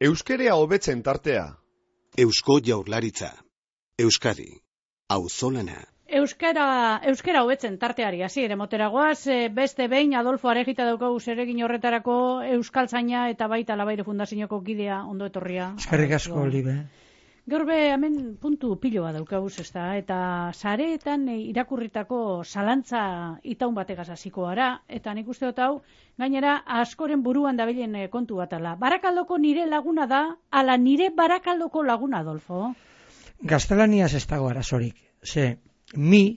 Euskerea hobetzen tartea. Eusko Jaurlaritza. Euskadi. Auzolana. Euskara hobetzen tarteari hasi ere moteragoaz, beste behin Adolfo Arejita daukagu zeregin horretarako Euskaltzaina eta baita Labaire Fundazioko kidea, ondo etorria. Eskerrik asko, Libe. Gaur hemen puntu piloa daukaguz, ezta, eta sareetan irakurritako zalantza itaun bategaz hasiko gara, eta nik uste dut hau, gainera askoren buruan dabilen kontu bat ala. Barakaldoko nire laguna da, ala nire Barakaldoko laguna, Adolfo? Gaztelaniaz ez dago arazorik. Mi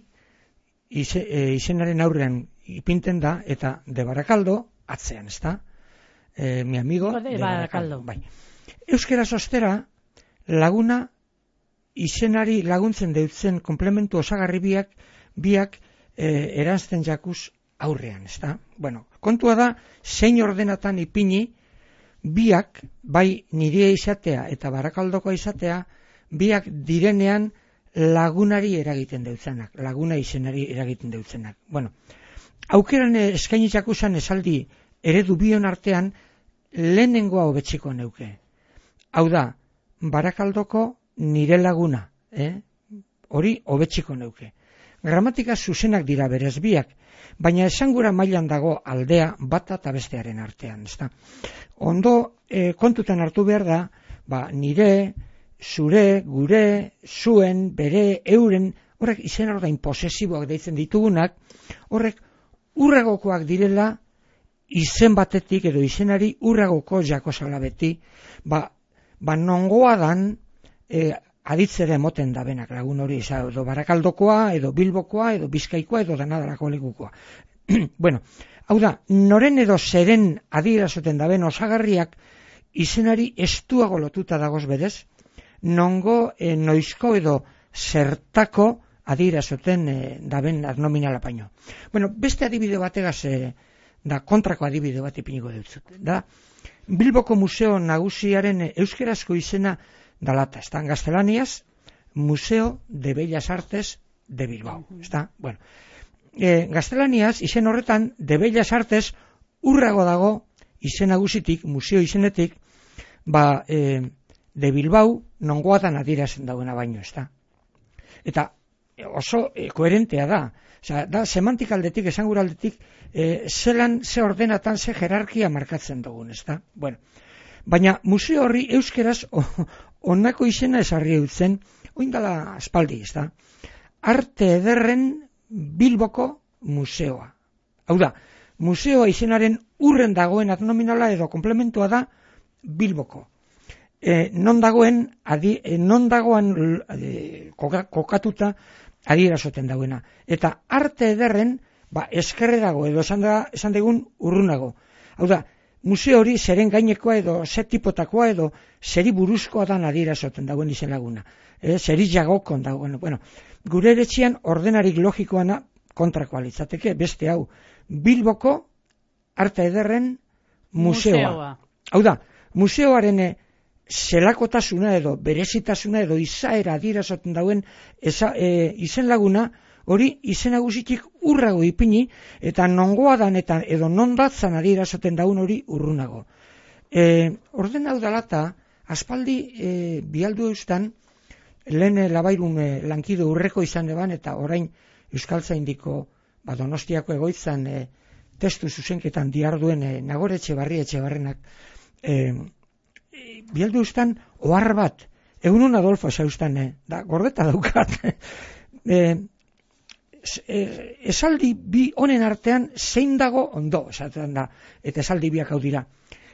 izenaren aurrean ipinten da, eta de Barakaldo atzean, ezta? Mi amigo de Barakaldo. Bai. Euskera ostera, laguna izenari laguntzen deutzen komplementu osagarri biak eranzten jakuz aurrean, ezta? Bueno, kontua da, zein ordenatan ipini biak, bai nire izatea eta Barakaldokoa izatea, biak direnean lagunari eragiten deutzenak, laguna izenari eragiten deutzenak. Bueno, aukeran eskainitzako zen esaldi eredu bion artean lehenengoa hobetziko neuke. Hau da, Barakaldoko nire laguna, hori hobetziko neuke. Gramatika zuzenak dira berez biak, baina esangura mailan dago aldea bata eta bestearen artean, ezta? Ondo kontutan hartu behar da, nire, zure, gure, zuen, bere, euren, horrek izen ordain posesiboak deitzen ditugunak, horrek urragokoak direla izen batetik edo izenari urragoko jakosala beti, nongoa dan aditzera emoten da benak lagun hori, edo Barakaldokoa, edo Bilbokoa, edo Bizkaikoa, edo Danadarako lekukoa. Bueno, hau da, noren edo zeren adierazoten da ben osagarriak izenari estuago lotuta dagoz bedez, nongo noizko edo zertako adierazoten daben adnominala paino. Bueno, beste adibide bategaz da kontrako adibide bat ipiniko dut. Da, Bilboko Museo Nagusiaren euskerazko izena dalata, ezta? Gaztelaniaz, Museo de Bellas Artes de Bilbao, ezta? Bueno, gaztelaniaz, izen horretan, de Bellas Artes urrago dago izen nagusitik, museo izenetik, de Bilbao nongoatan adierazten dauena baino, ezta? Eta oso koherentea da. Osea, da semantik aldetik, esangur aldetik, ze ordenatan, ze jerarkia markatzen dugun, ezta? Bueno, baina museo horri euskeraz onako izena esarri eutzen, oindala aspaldi, ezta? Arte Ederren Bilboko Museoa. Hau da, museoa izenaren urren dagoen adnominala edo komplementua da Bilboko. Non dagoen kokatuta adierazoten dauena. Eta Arte Ederren, eskerre dago edo esan degun urrunago. Hau da, museo hori zeren gainekoa edo ze tipotakoa edo zeri buruzkoa dan adierazoten dagoen izen laguna. Zeri jagokon dagoen. Bueno, gure eretxian ordenarik logikoana kontrakoa litzateke, beste hau, Bilboko Arte Ederren museoa. Hau da, museoaren zelakotasuna edo berezitasuna edo izaera adierazoten dauen izen laguna, hori izen nagusitik urrago ipini eta nongoa dan eta edo nondatzan adierazoten daun hori urrunago. Orden hau dalata, aspaldi bialdu eustan, lehen Labairun lankide urreko izan eban eta orain Euskaltzaindiko Donostiako egoitzan testu zuzenketan diarduen Nagore Etxebarrenak bialdu eustan ohar bat, egunon Adolfo eustan, da gordeta daukat. Esaldi bi honen artean zein dago ondo, esaten da, eta esaldi biak hau dira.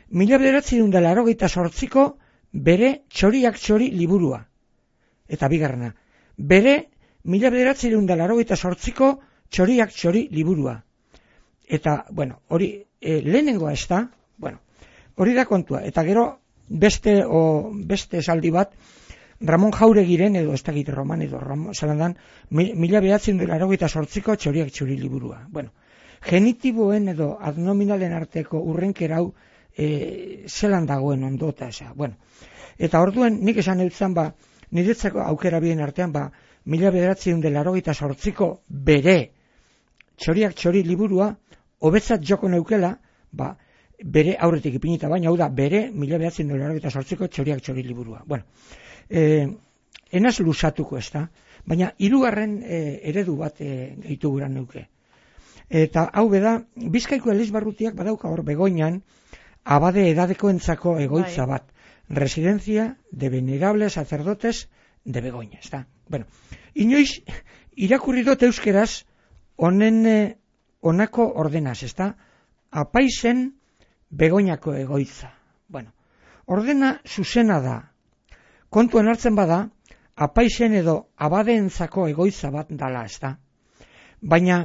1988ko bere txoriak txori liburua. Eta bigarrena, bere 1988ko txoriak txori liburua. Eta, bueno, hori lehenengoa ez da, bueno, hori da kontua. Eta gero beste esaldi bat, Ramon Jauregiren edo ez dakit roman edo zelandan 1988ko txoriak txori liburua. Bueno, genitiboen edo adnominalen arteko urrenkera hau zelan dagoen ondota eza. Bueno, eta orduen nik esan eutzen niretzako aukera bien artean 1988ko bere txoriak txori liburua hobetzat joko neukela bere aurretik ipinita, baina hau da, bere 1988ko Txoriak txori liburua. Bueno, enaz lusatuko ez da, baina hirugarren eredu bat gehitu guran neuke. Eta hau beda, Bizkaiko Elizbarrutiak badauka hor Begoñan, abade edadekoentzako egoitza bat, residencia de venerables sacerdotes de Begoña, ez da. Bueno, inoiz, irakurri dut euskeraz, honen honako ordenaz, ez da, apaizen Begoñako egoitza. Bueno, ordena zuzena da, kontuan hartzen bada, apaizen edo abadeentzako egoitza bat dala, ez da. Baina,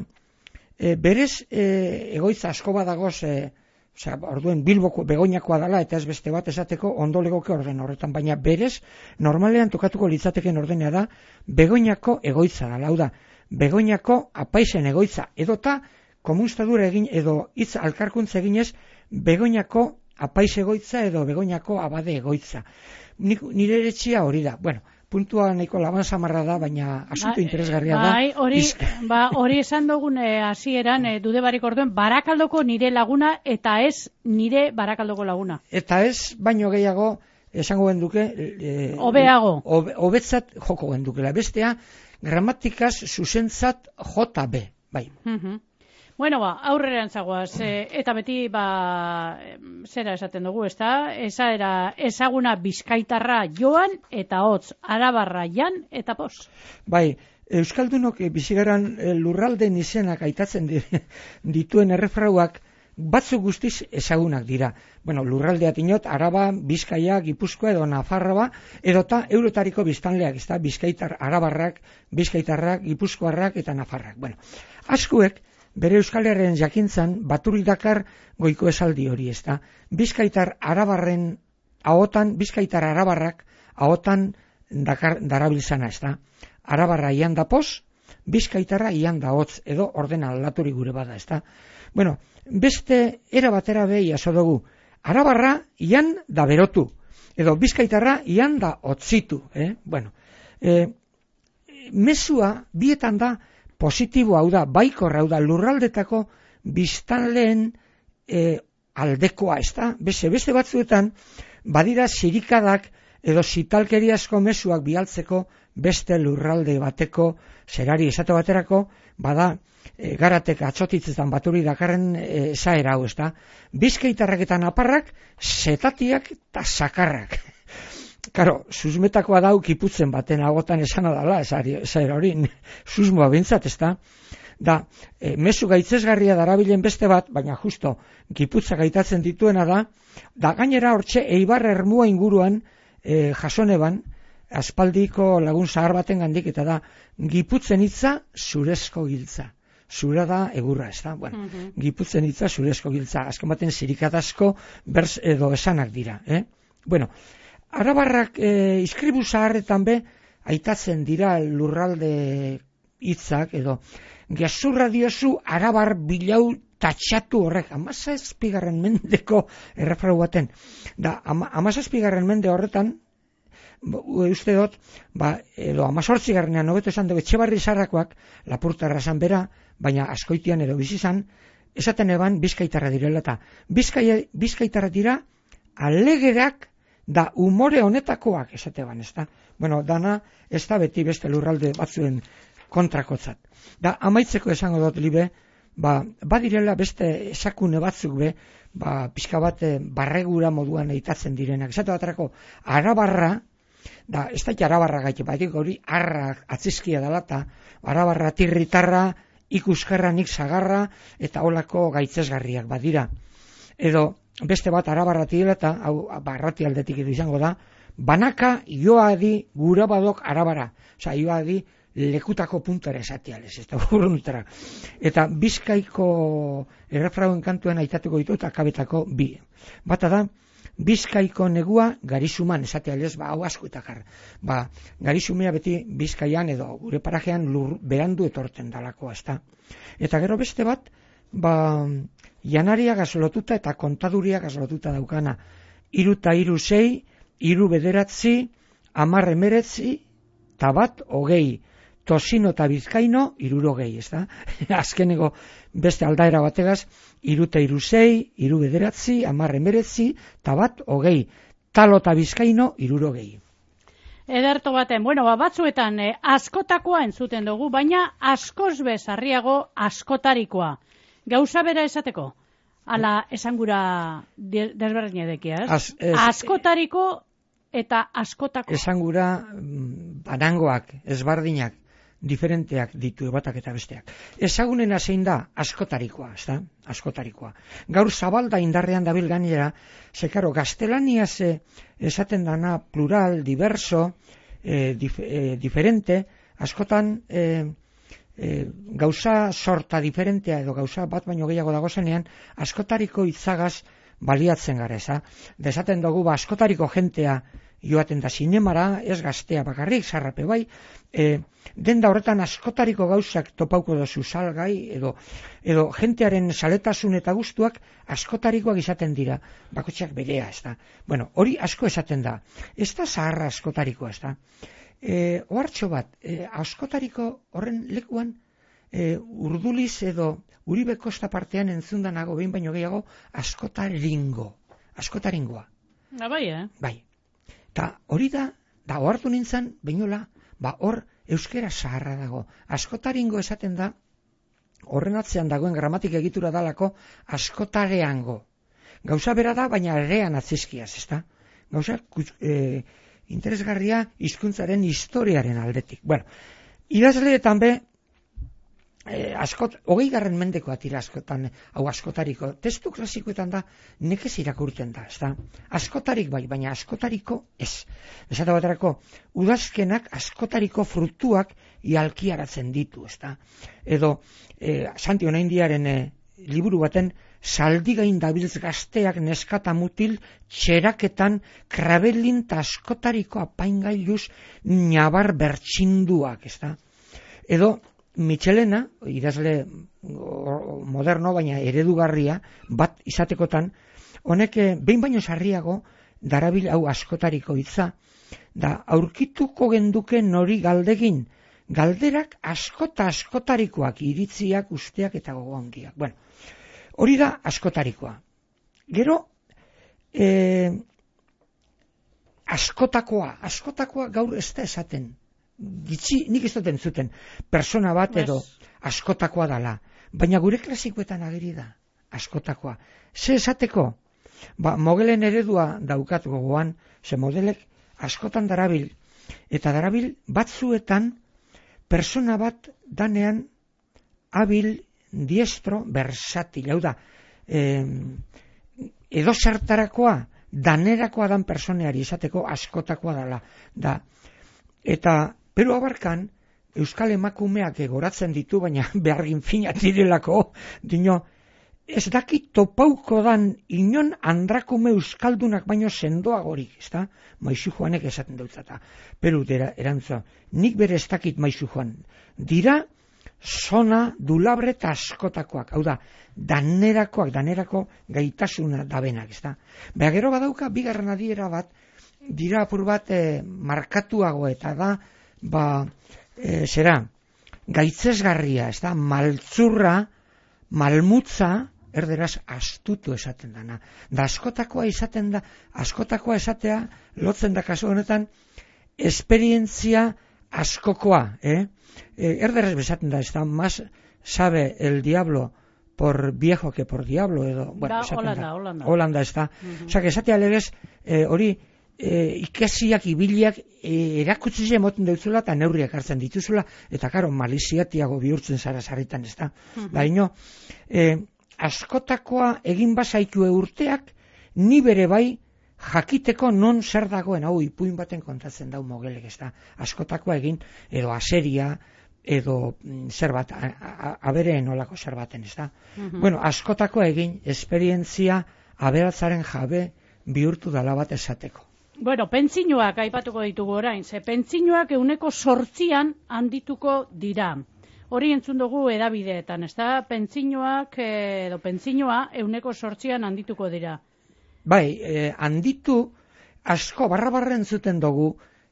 berez egoitza asko badagoz, orduen Bilboko Begoñakoa dala eta ez beste bat esateko ondo legoke orden horretan, baina berez normalean tokatuko litzateken ordenea da Begoñako egoitza dala, hau da, Begoñako apaizen egoitza, edota komunstadura egin edo hitz alkarkuntza eginez Begoñako apaiz egoitza edo Begoñako abade egoitza. Nire eretxia hori da, bueno, puntua nahiko laban samarra da, baina asunto interesgarria da. Hori esan dugun hasieran dude barik orduen, Barakaldoko nire laguna eta ez nire Barakaldoko laguna. Eta ez, baino gehiago, esango genduke... Hobeago. Hobetzat joko gendukela. Bestea, gramatikaz zuzentzat JB, bai. Bueno, aurrera antzagoaz, eta beti, zera esaten dugu, ezta? Esaera ezaguna bizkaitarra joan eta hotz, arabarra jan eta pos. Bai, euskaldunok bizigaran lurralden izenak aitatzen dituen errefrauak batzuk guztiz ezagunak dira. Bueno, lurraldeat inot, Araba, Bizkaia, Gipuzkoa edo Nafarroa, edota eurotariko biztanleak, ezta? Bizkaitar arabarrak, bizkaitarrak, gipuzkoarrak eta nafarrak. Bueno, askuek bere Euskal Herriaren jakintzan Baturik dakar goiko esaldi hori, ezta? Bizkaitar arabarren ahotan, bizkaitar arabarrak ahotan darabiltzana, ezta? Arabarra ian da pos, bizkaitarra ian da hotz, edo ordena aldaturi gure bada, ezta? Bueno, beste era batera behi aso dugu, arabarra ian da berotu, edo bizkaitarra ian da hotzitu, Bueno, mezua bietan da positibo, hau da, baikorra, hau da, lurraldetako biztanleen aldekoa, ez da? Beste batzuetan, badira zirikadak edo zitalkeriazko mezuak bialtzeko beste lurralde bateko zerari esate baterako, bada, Garatek atxotitzetan Baturik dakarren zaera hau, ez da? Bizkaitarrak eta naparrak, zetatiak eta sakarrak. Karo, susmetakoa dau kiputzen baten agotan esana dala, esaera hori, susmoa bintzat, ez da? Da, mezu gaitzesgarria darabilen beste bat, baina justo giputza gaitatzen dituena da gainera hortxe Eibar Ermua inguruan jasoneban, aspaldiko lagun zahar baten gandik, eta da, giputzen hitza zurezko giltza. Zura da egurra, ez da? Bueno, giputzen hitza zurezko giltza, azken baten zirikatazko berz edo esanak dira, Bueno, arabarrak iskribu zaharretan be aitatzen dira lurralde hitzak edo gezurra diozu arabar bilau tatxatu horrek 17. mendeko errefrau baten. Da 17. mende horretan uste dut, edo 18. hobeto esan dugu Etxebarri Zarrakoak Lapurtarra esan bera, baina askoitian edo bizizan, esaten eban bizkaitarra direla eta bizkaitarra dira alegerak da umore honetakoak esateban, ez da? Bueno, dana ez da beti beste lurralde batzuen kontrakotzat. Da, amaitzeko esango dut libe, badirela beste esakune batzuk be, pixka bat barregura moduan eitatzen direnak. Esate baterako, arabarra, da, ez da arabarra gaiti, batik hori arrak atzizkia dela, eta arabarra tirritarra, ikuskarra nik zagarra, eta holako gaitzesgarriak badira. Edo, beste bat arabarra dela eta hau barrati aldetik edo izango da, banaka joadi gura badok arabara, oza, joadi lekutako puntuara esatiales, ez da urruntara. Eta Bizkaiko errefrauen kantuen aitatuko ditu eta akabetako bi. Bata da, Bizkaiko negua garizuman, esatiales, hau asko eta jar. Garizumea beti Bizkaian edo gure parajean berandu etorten dalako, ez da. Eta gero beste bat, janaria gazlotuta eta kontaduria gazlotuta daukana. 3 eta 3 6, 3 bederatzi, 10 emeretzi, eta 1 20. tosino eta bizkaino, 60, ez da? Azkeneko beste aldaera bategaz, 3, 6, 3, 9, 10, 19, eta 20, talo eta bizkaino, 60. Ederto baten, batzuetan askotakoa entzuten dugu, baina askoz bezarriago askotarikoa. Gauza bera esateko? Ala esangura desberdin edekia, ez? Askotariko eta askotako. Esangura banangoak, ezbardinak, diferenteak ditu batak eta besteak. Ezagunena zein da askotarikoa, ez da? Askotarikoa. Gaur zabalda indarrean dabil gainera, zekaro, gaztelaniaz esaten dana plural, diverso, diferente, askotan gauza sorta diferentea edo gauza bat baino gehiago dagozenean, askotariko hitzagaz baliatzen gara, eza? Desaten dugu, askotariko jentea joaten da zinemara, ez gaztea bakarrik, zarrape bai, denda horretan askotariko gauzak topauko dozu salgai, edo jentearen saletasun eta gustuak askotarikoak izaten dira, bakotxeak berea, ez da. Bueno, hori asko esaten da, ez da zaharra askotarikoa, ez da. Ohartxo bat, askotariko horren lekuan, urduliz edo Uribe Kosta partean entzundanago behin baino gehiago askotaringoa. Bai, Bai. Ta hori da ohartu nintzen, beinola, hor euskera zaharra dago. Askotaringo esaten da, horren atzean dagoen gramatik egitura dalako askotareango. Gauza bera da, baina erean atzizkiaz, ez da? Gauza interesgarria hizkuntzaren historiaren aldetik. Bueno, idazleetan be, 20. mendekoa tira askotan, hau askotariko, testu klasikoetan da, nekez irakurten da, ez da? Askotarik bai, baina askotariko ez. Esate baterako, udazkenak askotariko frutuak ialkiaratzen ditu, ez da? Edo, Santi Onaindiaren liburu baten, zaldigain dabiltz gazteak neskata mutil txeraketan krabelin eta askotariko apaingailuz nabar bertxinduak, ez da? Edo, Michelena, idazle moderno, baina eredugarria, bat izatekotan, honek behin baino sarriago, darabil hau askotariko hitza, da aurkituko genduke nori galdegin, galderak askotarikoak, iritziak, usteak eta gogo handiak. Bueno, hori da askotarikoa. Gero, askotakoa gaur ez da esaten. Gitzi, nik ez dut entzuten, persona bat edo askotakoa dala. Baina gure klasikoetan ageri da, askotakoa. Ze esateko? Mogelen eredua daukat gogoan, ze modelek askotan darabil. Eta darabil batzuetan persona bat danean habil, diestro, versatil. Hau da, edo zertarakoa, danerakoa dan personeari esateko askotakoa dala. Eta Pero abarkan, euskal emakumeak goratzen ditu, baina behargin fina direlako, dino, ez dakit topauko dan inon andrakume euskaldunak baino sendoagorik, ez da? Maizu Joanek esaten dutzata. Pero erantza, nik bere ez dakit Maizu Joan. Dira, zona, dulabre eta askotakoak. Hau da, danerako gaitasuna dabenak, ez da? Beha gero badauka, bigarren adiera bat, dira apur bat markatuago eta da, zera, gaitzesgarria, ez da, maltzurra, malmutza, erderaz astutu esaten dana. Da askotakoa esatea, lotzen da kasu honetan, esperientzia askokoa, erderaz besaten da, ez da, más sabe el diablo por viejo que por diablo, edo, bueno, Holanda, ez da. Osa, esatea legez, hori, ikasiak, ibiliak erakutsi emoten dutzula eta neurriak hartzen dituzula, eta karo, maliziatiago bihurtzen zara sarritan, ez da. Baina, askotakoa egin bazaitue urteak, ni bere bai jakiteko non zer dagoen, hau ipuin baten kontatzen dau Mogelek, ez da. Askotakoa egin, edo aseria, edo zer bat, abereen olako zer baten, ez da. Bueno, askotakoa egin, esperientzia aberatzaren jabe bihurtu dala bat esateko. Bueno, pentsinuak aipatuko ditugu orain, ze pentsinuak 8% handituko dira. Hori entzun dugu edabideetan, ez da? Pentsinuak edo pentsinoa 8% handituko dira. Bai, handitu asko barra entzuten dugu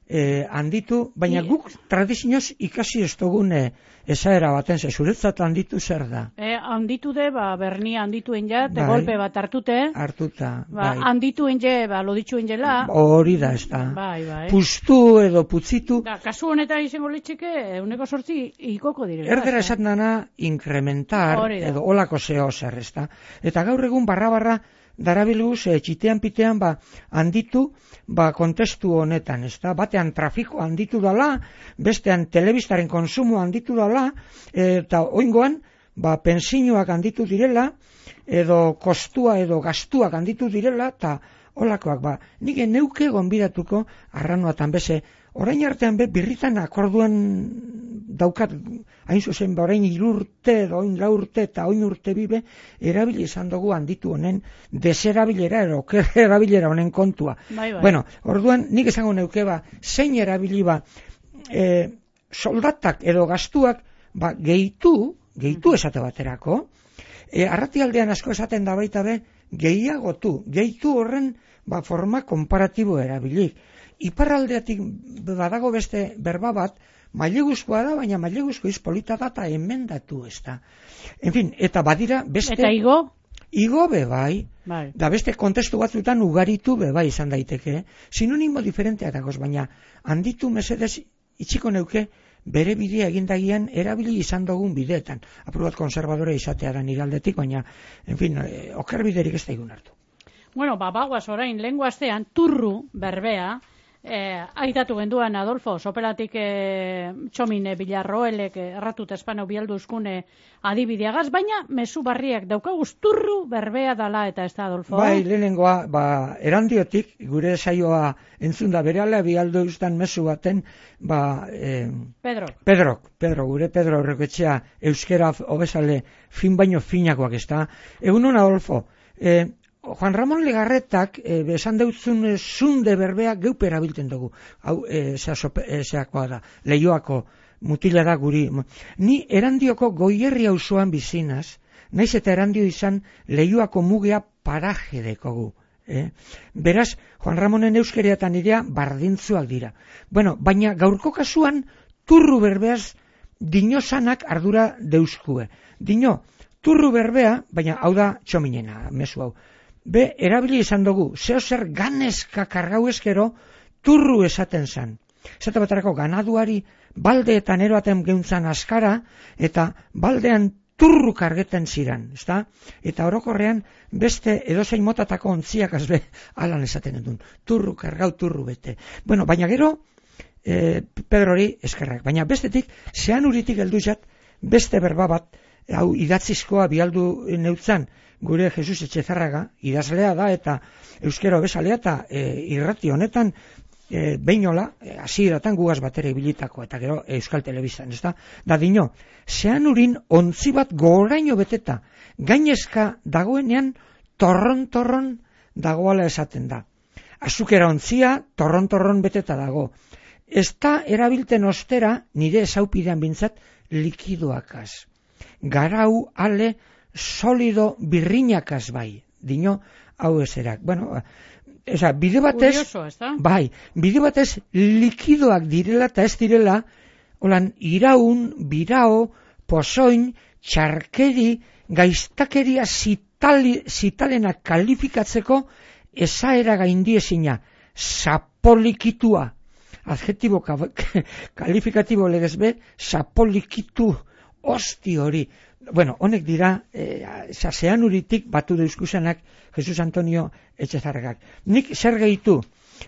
handitu, baina guk tradizioz ikasi ez dugun esaera baten, zuretzat handitu zer da? Handitu de, bernia handituen ja, golpe bat hartuta, bai. Handituen je, loditxuen jela. Hori da, ez da. Bai. Pustu edo putzitu. Kasu honetan izango litxeke, 108 ikoko direla. Erdera esaten dana, inkrementar, edo olako zeo zer, ez da. Eta gaur egun barra darabiluz, txitean-pitean, handitu, kontestu honetan, ez da, batean trafiko handitu dala, bestean telebistaren konsumo handitu dala, eta oingoan, pensioak handitu direla, edo kostua edo gastuak handitu direla, eta olakoak, nik neuke gonbidatuko, arranoatan beze, orain artean birritan akorduan daukat, hain zuzen, orain 3 urte, edo 4 urte, eta 4 urte bibe, erabili izan dugu handitu honen, deserabilera, edo erabilera honen kontua. Bai. Bueno, orduan, nik esango neuke, zein erabili soldatak edo gastuak, gehitu esate baterako, arratialdean asko esaten da baita gehitu horren, forma komparatibo erabilik. Iparraldeatik badago beste berba bat, maileguzkoa da, baina maileguzko izpolita da eta emendatu ez da. En fin, eta badira beste... Eta igo? Igo bai. Da beste kontestu batzutan ugaritu bai izan daiteke. Sinonimo diferenteak dagoz, baina handitu mesedez itxiko neuke bere bidea egindagian erabili izan dugun bideetan. Apur bat konservadore izatea da nire aldetik, baina, en fin, oker biderik ez da igun hartu. Bueno, bagoaz orain, lehengo astean, turru berbea, aitatu genduan Adolfo, sopelatik txomine Bilarroelek erratut espanau bialduzkune adibideagaz, baina mezu barriak daukaguz turru berbea dala eta ez da, Adolfo? Bai, lehenengoa, erandiotik, gure saioa entzunda bereala bialduztan mezu baten, Pedro, gure Pedro horreketxea euskera hobesale fin baino finakoak ez da. Egunon, Adolfo, Juan Ramon Legarretak esan deutzun zunde berbea geupe erabiltzen dugu. Hau, zeakoa da, Leioako mutila da guri. Ni Erandioko Goierri auzoan bizinaz, naiz eta Erandio izan Leioako mugea paraje dekogu. Beraz, Juan Ramonen euskeria eta nirea bardintzuak dira. Bueno, baina gaurko kasuan turru berbeaz dinosanak ardura deuskue. Turru berbea, baina hau da txominena, mezu hau. Erabili izan dugu, zer ganezka kargau eskero, turru esaten zan. Esate batarako ganaduari baldeetan eroaten geuntzan askara, eta baldean turru kargeten ziran, ezta? Eta orokorrean beste edozein motatako ontziak azbe alan esaten duen. Turru kargau, turru bete. Bueno, baina gero, Pedrori eskerrak. Baina bestetik, zean uritik helduzat, beste berba bat, hau idatzizkoa bialdu neutzan, gure Jesus Etxezarraga, idazlea da eta euskero bezalea eta irrati honetan beinola, hasieratan gugaz batera ibilitako eta gero Euskal Telebistan, ez da? Da dino, zean urin ontzi bat goraino beteta, gainezka dagoenean torron dagoala esaten da. Azukera ontzia torron beteta dago. Ez da erabilten ostera, nire esaupidean bintzat, likidoakaz. Garau, ale, solido birrinakaz bai, dino hau eserak. Bueno, bide batez, curioso, bai, bide batez likidoak direla eta ez direla, holan iraun, birao, pozoin, txarkeri, gaiztakeria zitalena kalifikatzeko esaera gaindiezina, sapolikitua, adjetibo kalifikatibo legezbe, sapolikitu, hosti hori. Bueno, honek dira, zean uritik batu deuskusanak Jesus Antonio Etxezarragak. Nik zer gehitu?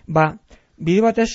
Bide batez,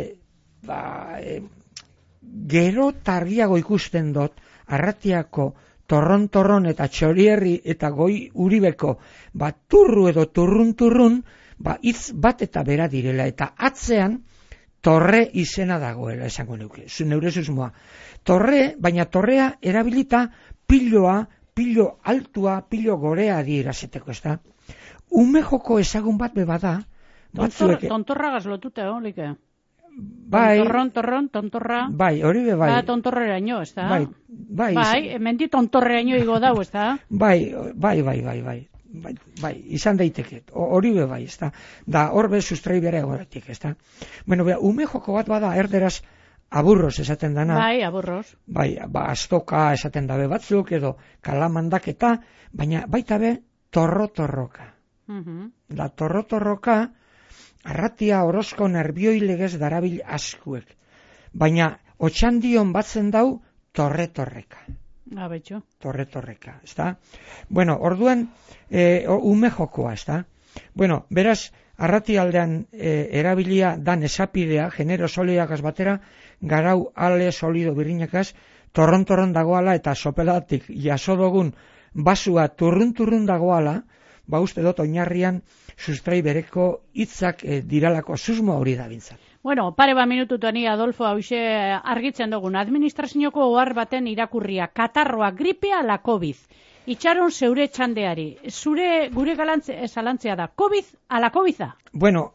gero targiago ikusten dut, Arratiako torron eta Txorierri eta Goi Uribeko, turru edo turrun, hitz bat eta bera direla, eta atzean torre izena dagoela, esango neuke, neure susmoa. Torre, baina torrea erabilita piloa, pilo altua, pilo gorea dieraziteko, ez da? Ume joko ezagun bat bebada. Tontorragaz lotute, olike? Bai. Torron, tontorra. Bai, hori be bai. Tontorreraino, ez da? Bai. Bai, hemendi tontorreraino igo dau, ez da? Bai. bai, izan daiteke, hori be bai, ezta? Da, hor be sustrai bere egoretik, ezta? Bueno, ume joko bat bada erderaz aburros esaten dana. Bai, aburros. Bai, astoka esaten dabe batzuk, edo kalamandaketa, baina baita be torro-torroka. Da, torro-torroka, arratia orozko nerbioi legez darabil askuek. Baina, otxandion batzen dau, torre-torreka. Betxo. Torre-torreka, ezta? Bueno, orduan, ume jokoa, ezta? Bueno, beraz, arrati aldean erabilia dan esapidea, genero soliakaz batera, garau ale solido birrinakaz, torron dagoala eta sopelatik jaso dugun basua turrun dagoala, ba uste dut oinarrian sustrai bereko hitzak diralako susmo hori da bintzat. Bueno, pare ba minututan Adolfo hause argitzen dugun. Administrazioko ohar baten irakurria, katarroa, gripea ala COVID. Itxaron zeure txandeari. Gure zalantzea da, COVID ala COVID-a? Bueno,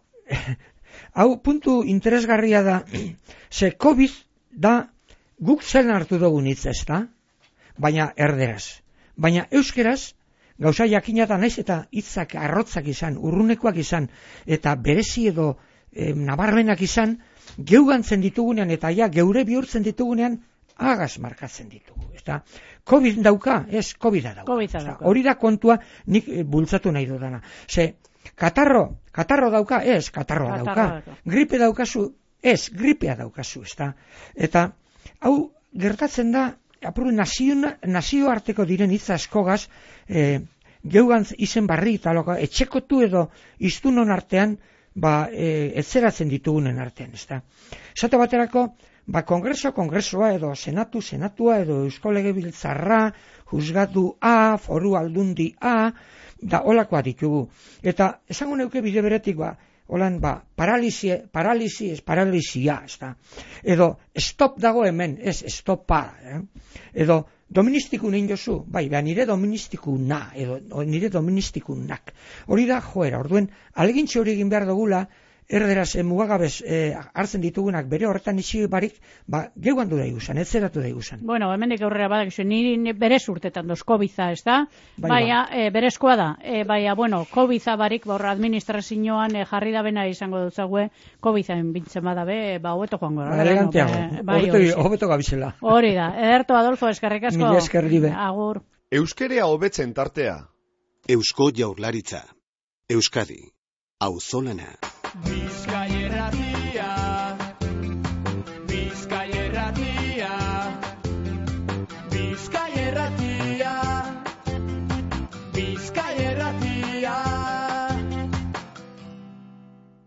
hau puntu interesgarria da, ze COVID da guk zen hartu dugun hitz ez da, baina erderaz. Baina euskeraz, gauza jakinatan naiz eta hitzak arrotzak izan, urrunekoak izan, eta berezi edo nabarmenak izan, geugantzen ditugunean eta ja geure bihurtzen ditugunean agaz markatzen ditugu. Eta COVID dauka, ez COVID-a dauka. Hori da kontua nik bultzatu nahi dudana. Ze, katarro dauka, ez katarroa dauka. Gripe daukazu, ez gripea daukazu. Eta hau gertatzen da, apuru nazioarteko diren hitz askogaz, geugantz izen barri eta etxekotu edo iztunon artean, etzeratzen ditugunen artean, ezta. Esate baterako, kongresoa edo senatua edo eusko legebiltzarra, juzgatua, foru aldundi da olakoa ditugu. Eta esango neuke bide beretik holan paralisia, ezta. Edo stop dago hemen, ez stopa, edo doministiku nein jozu, nire doministikuna, edo nire doministikunak. Hori da joera, orduen, alegintxe hori egin behar dugula, erderaz mugagabez hartzen ditugunak bere horretan isi barik, geuan du daiguzan, etzeratu daiguzan. Bueno, hemendik aurrera badak, niri berez urtetan doz COVID-a, ez da? Baina, berezkoa da. Baina, bueno, COVID-a barik, administrazioan jarri da bena izango dutzague, COVID-aen bintzen badabe, hobeto joango. Eganteago, hobeto gabizela. Hori da. Ederto, Adolfo, eskerrik asko. Mila eskerribe. Agur. Euskerea hobetzen tartea. Eusko Jaurlaritza. Euskadi. Auzolana. Bizkaia